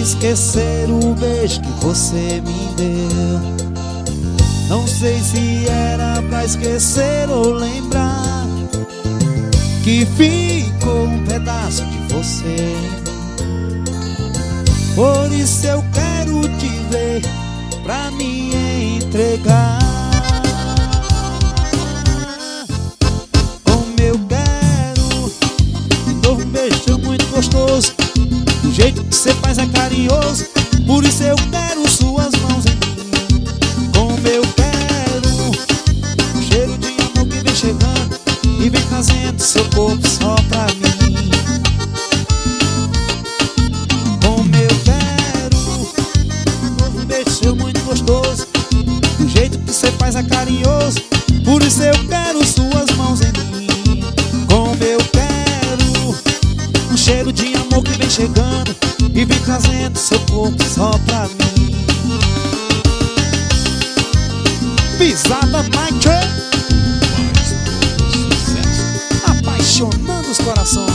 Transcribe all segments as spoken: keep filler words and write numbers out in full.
esquecer o beijo que você me deu. Não sei se era pra esquecer ou lembrar que ficou um pedaço de você. Por isso eu quero te ver pra me entregar. Como eu quero de novo um beijo muito gostoso. Do jeito que você faz é carinhoso. Por isso eu quero suas mãos em mim. Como eu quero o cheiro de amor que vem chegando e vem trazendo seu corpo só pra mim. Como eu quero um novo beijo seu muito gostoso. Do jeito que você faz é carinhoso. Por isso eu quero suas mãos em mim. Como eu quero um cheiro de amor que vem chegando e vem trazendo seu corpo só pra mim. Pisada Night, apaixonando os corações.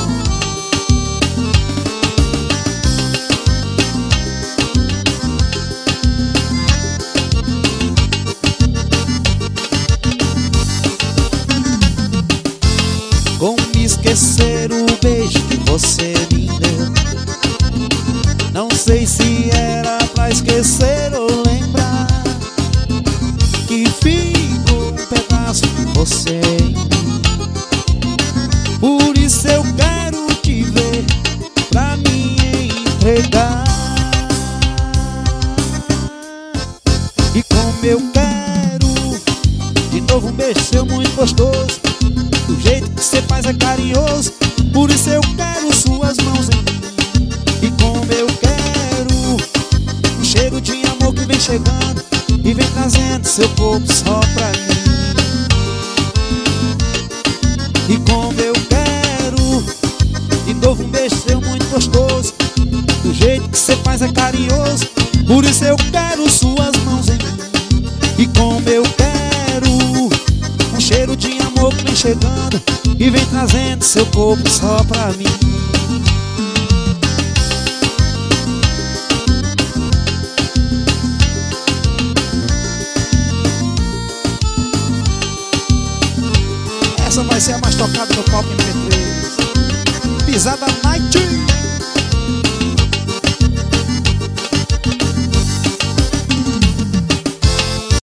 Como esquecer o beijo que você me deu. Não sei se era pra esquecer ou lembrar que ficou um pedaço de você em mim. Por isso eu quero te ver pra me entregar. E como eu quero de novo um beijo seu muito gostoso. Do jeito que você faz é carinhoso. Por isso eu quero suas mãos em mim. E como eu quero um cheiro de amor que vem chegando e vem trazendo seu corpo só pra mim. E como eu quero de novo um beijo seu muito gostoso. Do jeito que você faz é carinhoso. Por isso eu quero suas mãos em mim. E como eu quero um cheiro de amor que vem chegando e vem trazendo seu corpo só pra mim. Essa vai ser a mais tocada no palco M P três. Pisada Night.